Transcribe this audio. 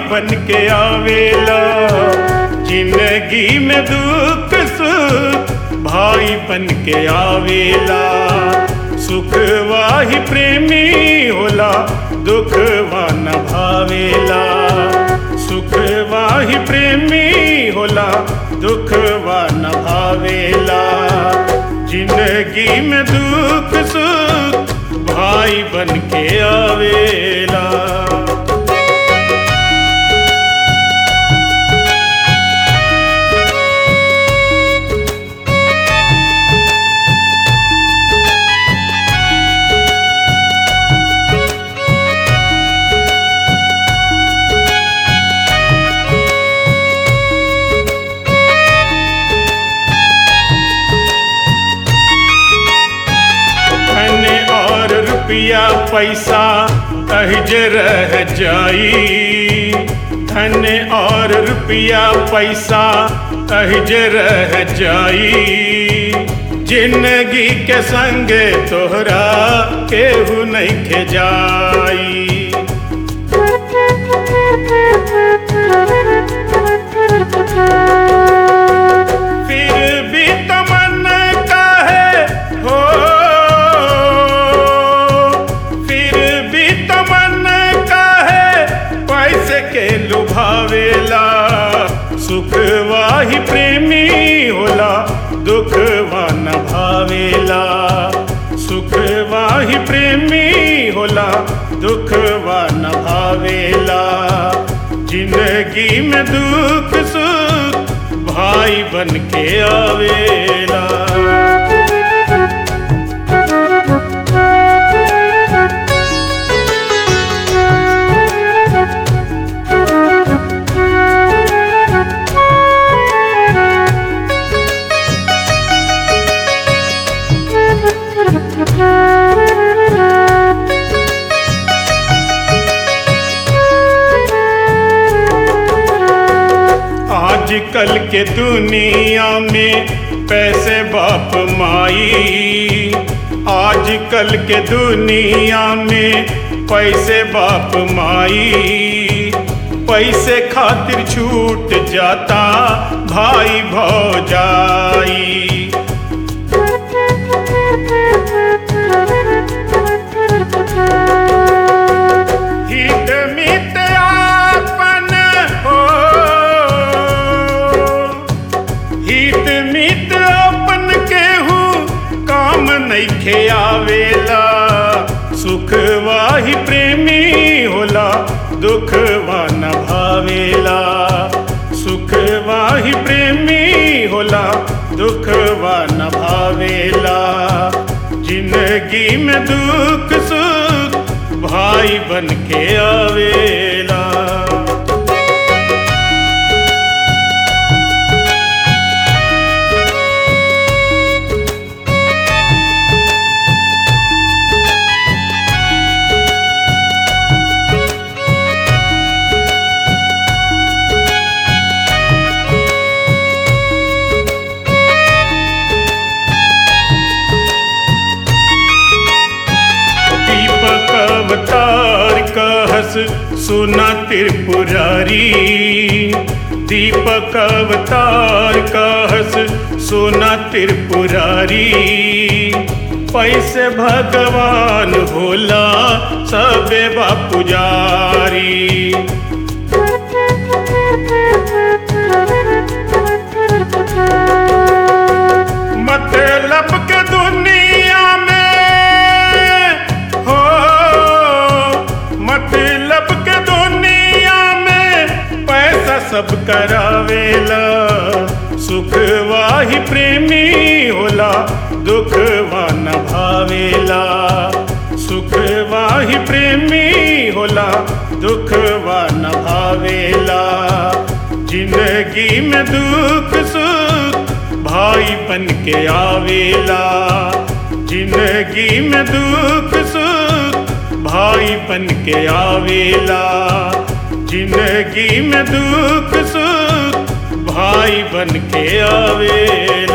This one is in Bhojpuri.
बन के आवेला। जिंदगी में दुख सुख भाई बन के आवेला। सुखवा ही प्रेमी होला, दुखवा न भावेला। सुखवा ही प्रेमी होला, दुखवा न भावेला। जिंदगी में दुख सुख भाई बन के आवेला। रुपया पैसा अहिज रह जाई। धन और रुपया पैसा अहिज रह जाई। जिंदगी के संग तोहरा केहू नहीं खे जाई। फिर भी तमन्ना काहे हो, के लुभावेला। सुखवा ही प्रेमी होला, दुखवा न भावेला। सुखवा ही प्रेमी होला, दुखवा न भावेला। जिंदगी में दुख सुख भाई बन के आवेला। आजकल के दुनिया में पैसे बाप माई। आजकल के दुनिया में पैसे बाप माई। पैसे खातिर छूट जाता भाई भौजाई। हित मित आपन हो, हित मित अपन केहू काम नइखे आवेला। सुखवा ही प्रेमी होला, दुखवा न भावेला। सुखवा ही प्रेमी होला, दुखवा न भावेला। जिंदगी में दुख सुख भाई बन के आवेला। अवतार कहस सुना त्रिपुरारी। दीपक अवतार कहस सुना त्रिपुरारी। पैसे भगवान होला, सबे बा पुजारी। मतलब के दुनिया में हो, मतलब के दुनिया में पैसा सब करावेला। सुखवा ही प्रेमी होला, दुखवा न भावेला। सुखवा ही प्रेमी होला, दुखवा न भावेला। जिंदगी में दुख सुख भाई बन के आवेला। जिंदगी में दुख सुख भाई बन के आवेला। जिंदगी में दुख सुख भाई बन के आवेला।